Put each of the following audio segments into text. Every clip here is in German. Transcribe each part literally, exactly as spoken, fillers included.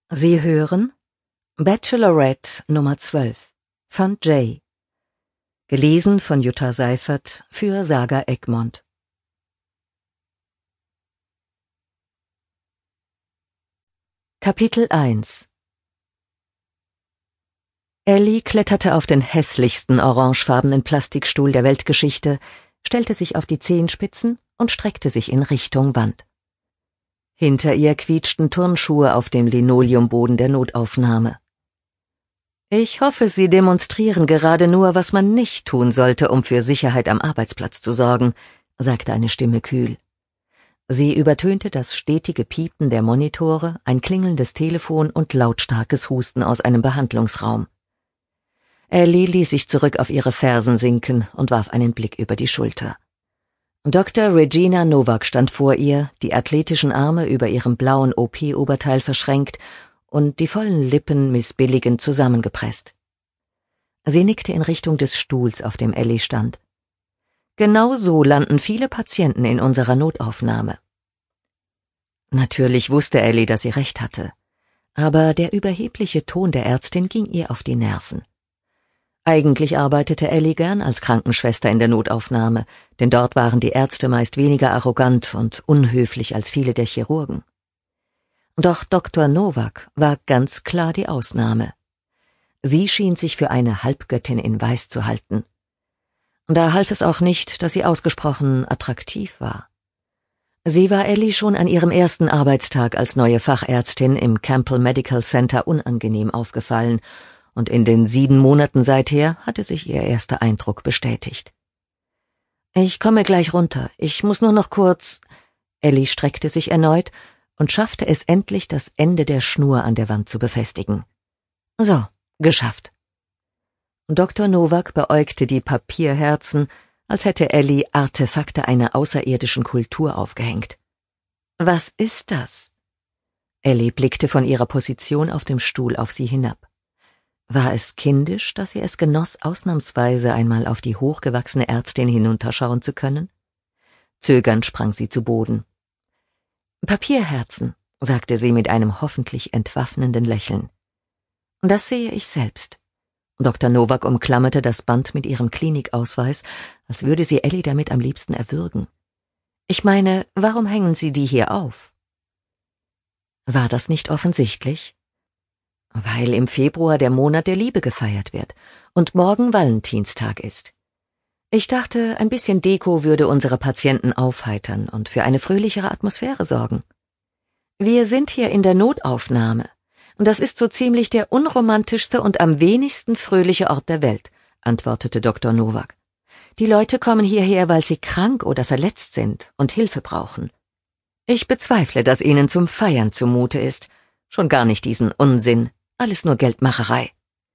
Sie hören Bachelorette Nummer zwölf von Jay. Gelesen von Jutta Seifert für Saga Egmont. Kapitel eins. Ellie kletterte auf den hässlichsten orangefarbenen Plastikstuhl der Weltgeschichte, stellte sich auf die Zehenspitzen und streckte sich in Richtung Wand. Hinter ihr quietschten Turnschuhe auf dem Linoleumboden der Notaufnahme. Ich hoffe, Sie demonstrieren gerade nur, was man nicht tun sollte, um für Sicherheit am Arbeitsplatz zu sorgen, sagte eine Stimme kühl. Sie übertönte das stetige Piepen der Monitore, ein klingelndes Telefon und lautstarkes Husten aus einem Behandlungsraum. Ellie ließ sich zurück auf ihre Fersen sinken und warf einen Blick über die Schulter. Doktor Regina Novak stand vor ihr, die athletischen Arme über ihrem blauen O P-Oberteil verschränkt und die vollen Lippen missbilligend zusammengepresst. Sie nickte in Richtung des Stuhls, auf dem Ellie stand. Genau so landen viele Patienten in unserer Notaufnahme. Natürlich wusste Ellie, dass sie recht hatte, aber der überhebliche Ton der Ärztin ging ihr auf die Nerven. Eigentlich arbeitete Ellie gern als Krankenschwester in der Notaufnahme, denn dort waren die Ärzte meist weniger arrogant und unhöflich als viele der Chirurgen. Doch Doktor Novak war ganz klar die Ausnahme. Sie schien sich für eine Halbgöttin in Weiß zu halten. Da half es auch nicht, dass sie ausgesprochen attraktiv war. Sie war Ellie schon an ihrem ersten Arbeitstag als neue Fachärztin im Campbell Medical Center unangenehm aufgefallen, und in den sieben Monaten seither hatte sich ihr erster Eindruck bestätigt. »Ich komme gleich runter, ich muss nur noch kurz...« Ellie streckte sich erneut und schaffte es endlich, das Ende der Schnur an der Wand zu befestigen. »So, geschafft.« Doktor Novak beäugte die Papierherzen, als hätte Ellie Artefakte einer außerirdischen Kultur aufgehängt. »Was ist das?« Ellie blickte von ihrer Position auf dem Stuhl auf sie hinab. War es kindisch, dass sie es genoss, ausnahmsweise einmal auf die hochgewachsene Ärztin hinunterschauen zu können? Zögernd sprang sie zu Boden. »Papierherzen«, sagte sie mit einem hoffentlich entwaffnenden Lächeln. »Das sehe ich selbst.« Doktor Novak umklammerte das Band mit ihrem Klinikausweis, als würde sie Ellie damit am liebsten erwürgen. »Ich meine, warum hängen Sie die hier auf?« War das nicht offensichtlich? Weil im Februar der Monat der Liebe gefeiert wird und morgen Valentinstag ist. Ich dachte, ein bisschen Deko würde unsere Patienten aufheitern und für eine fröhlichere Atmosphäre sorgen. Wir sind hier in der Notaufnahme, und das ist so ziemlich der unromantischste und am wenigsten fröhliche Ort der Welt, antwortete Doktor Novak. Die Leute kommen hierher, weil sie krank oder verletzt sind und Hilfe brauchen. Ich bezweifle, dass ihnen zum Feiern zumute ist, schon gar nicht diesen Unsinn. Alles nur Geldmacherei.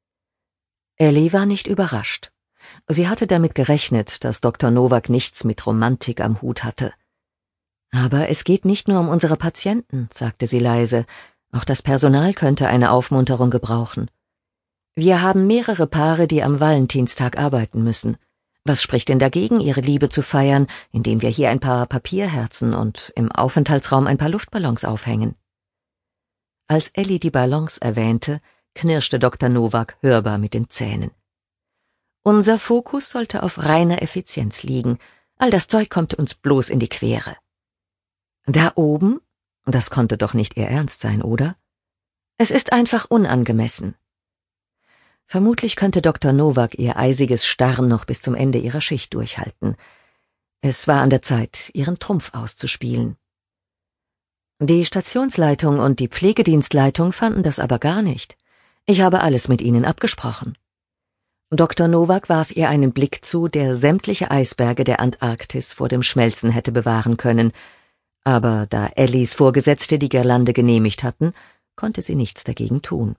Ellie war nicht überrascht. Sie hatte damit gerechnet, dass Doktor Novak nichts mit Romantik am Hut hatte. Aber es geht nicht nur um unsere Patienten, sagte sie leise. Auch das Personal könnte eine Aufmunterung gebrauchen. Wir haben mehrere Paare, die am Valentinstag arbeiten müssen. Was spricht denn dagegen, ihre Liebe zu feiern, indem wir hier ein paar Papierherzen und im Aufenthaltsraum ein paar Luftballons aufhängen? Als Ellie die Ballons erwähnte, knirschte Doktor Novak hörbar mit den Zähnen. Unser Fokus sollte auf reiner Effizienz liegen. All das Zeug kommt uns bloß in die Quere. Da oben? Das konnte doch nicht ihr Ernst sein, oder? Es ist einfach unangemessen. Vermutlich könnte Doktor Novak ihr eisiges Starren noch bis zum Ende ihrer Schicht durchhalten. Es war an der Zeit, ihren Trumpf auszuspielen. Die Stationsleitung und die Pflegedienstleitung fanden das aber gar nicht. Ich habe alles mit ihnen abgesprochen. Doktor Novak warf ihr einen Blick zu, der sämtliche Eisberge der Antarktis vor dem Schmelzen hätte bewahren können, aber da Ellies Vorgesetzte die Girlande genehmigt hatten, konnte sie nichts dagegen tun.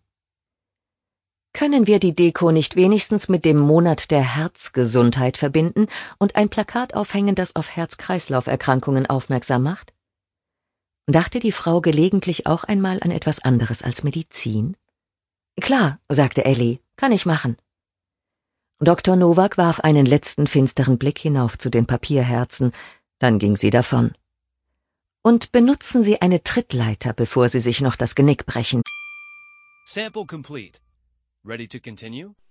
Können wir die Deko nicht wenigstens mit dem Monat der Herzgesundheit verbinden und ein Plakat aufhängen, das auf Herz-Kreislauf-Erkrankungen aufmerksam macht? Dachte die Frau gelegentlich auch einmal an etwas anderes als Medizin? »Klar«, sagte Ellie, »kann ich machen.« Doktor Novak warf einen letzten finsteren Blick hinauf zu den Papierherzen, dann ging sie davon. »Und benutzen Sie eine Trittleiter, bevor Sie sich noch das Genick brechen.« Sample complete. Ready to continue?